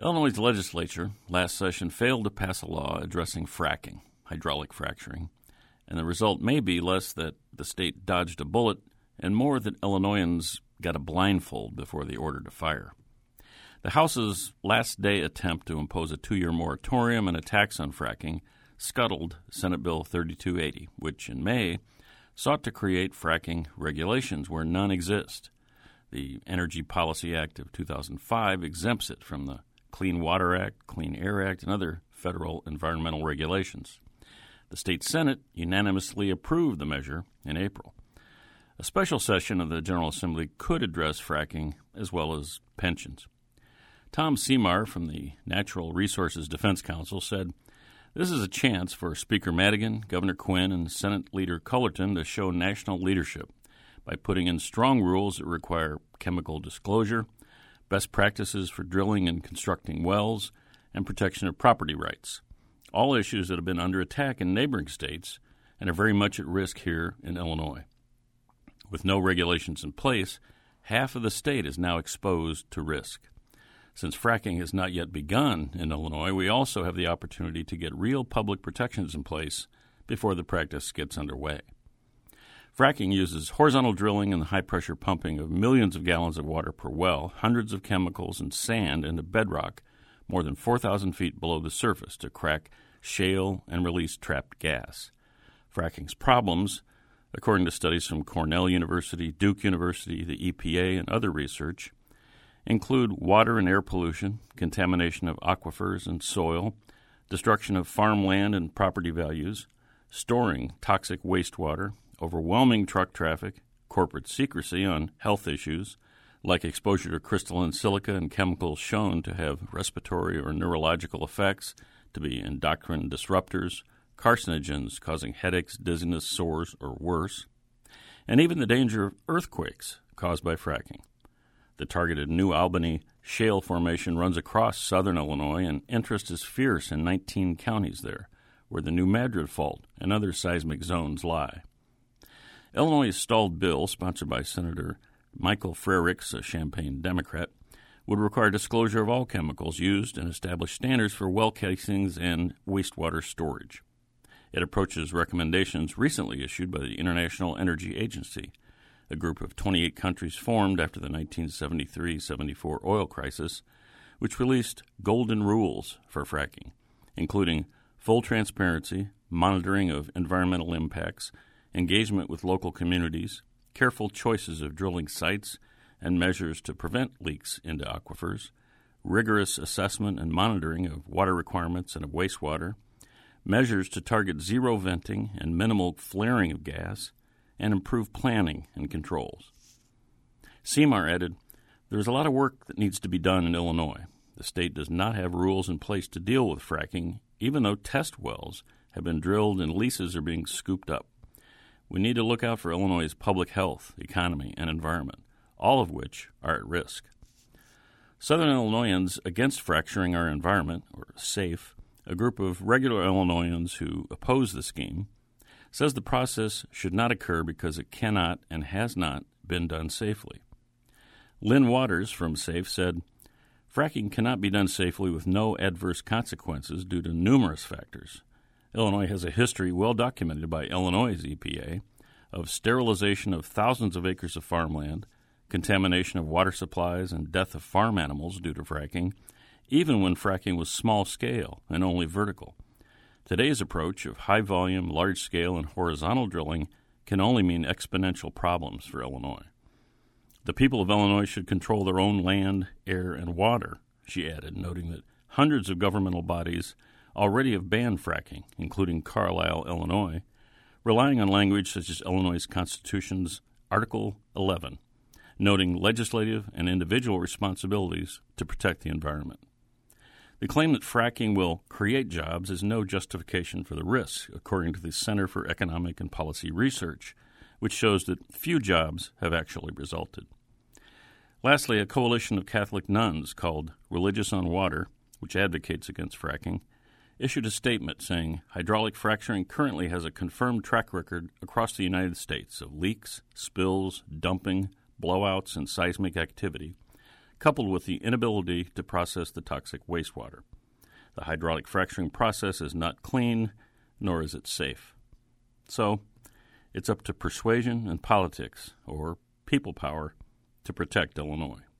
Illinois' legislature last session failed to pass a law addressing fracking, hydraulic fracturing, and the result may be less that the state dodged a bullet and more that Illinoisans got a blindfold before they ordered a fire. The House's last-day attempt to impose a 2-year moratorium and a tax on fracking scuttled Senate Bill 3280, which in May sought to create fracking regulations where none exist. The Energy Policy Act of 2005 exempts it from the Clean Water Act, Clean Air Act, and other federal environmental regulations. The state Senate unanimously approved the measure in April. A special session of the General Assembly could address fracking as well as pensions. Tom Semar from the Natural Resources Defense Council said, "This is a chance for Speaker Madigan, Governor Quinn, and Senate Leader Cullerton to show national leadership by putting in strong rules that require chemical disclosure, best practices for drilling and constructing wells, and protection of property rights, all issues that have been under attack in neighboring states and are very much at risk here in Illinois. With no regulations in place, half of the state is now exposed to risk. Since fracking has not yet begun in Illinois, we also have the opportunity to get real public protections in place before the practice gets underway. Fracking uses horizontal drilling and the high-pressure pumping of millions of gallons of water per well, hundreds of chemicals and sand into bedrock more than 4,000 feet below the surface to crack shale and release trapped gas. Fracking's problems, according to studies from Cornell University, Duke University, the EPA, and other research, include water and air pollution, contamination of aquifers and soil, destruction of farmland and property values, storing toxic wastewater, overwhelming truck traffic, corporate secrecy on health issues, like exposure to crystalline silica and chemicals shown to have respiratory or neurological effects, to be endocrine disruptors, carcinogens causing headaches, dizziness, sores, or worse, and even the danger of earthquakes caused by fracking. The targeted New Albany shale formation runs across southern Illinois, and interest is fierce in 19 counties there, where the New Madrid Fault and other seismic zones lie. Illinois' stalled bill, sponsored by Senator Michael Frerichs, a Champaign Democrat, would require disclosure of all chemicals used and establish standards for well casings and wastewater storage. It approaches recommendations recently issued by the International Energy Agency, a group of 28 countries formed after the 1973-74 oil crisis, which released golden rules for fracking, including full transparency, monitoring of environmental impacts, engagement with local communities, careful choices of drilling sites and measures to prevent leaks into aquifers, rigorous assessment and monitoring of water requirements and of wastewater, measures to target zero venting and minimal flaring of gas, and improve planning and controls. Semar added, "There is a lot of work that needs to be done in Illinois. The state does not have rules in place to deal with fracking, even though test wells have been drilled and leases are being scooped up. We need to look out for Illinois' public health, economy, and environment, all of which are at risk." Southern Illinoisans Against Fracturing Our Environment, or SAFE, a group of regular Illinoisans who oppose the scheme, says the process should not occur because it cannot and has not been done safely. Lynn Waters from SAFE said, "Fracking cannot be done safely with no adverse consequences due to numerous factors. Illinois has a history well documented by Illinois' EPA of sterilization of thousands of acres of farmland, contamination of water supplies, and death of farm animals due to fracking, even when fracking was small-scale and only vertical. Today's approach of high-volume, large-scale, and horizontal drilling can only mean exponential problems for Illinois. The people of Illinois should control their own land, air, and water," she added, noting that hundreds of governmental bodies already have banned fracking, including Carlisle, Illinois, relying on language such as Illinois' Constitution's Article 11, noting legislative and individual responsibilities to protect the environment. The claim that fracking will create jobs is no justification for the risk, according to the Center for Economic and Policy Research, which shows that few jobs have actually resulted. Lastly, a coalition of Catholic nuns called Religious on Water, which advocates against fracking, issued a statement saying hydraulic fracturing currently has a confirmed track record across the United States of leaks, spills, dumping, blowouts, and seismic activity, coupled with the inability to process the toxic wastewater. The hydraulic fracturing process is not clean, nor is it safe. So, it's up to persuasion and politics, or people power, to protect Illinois.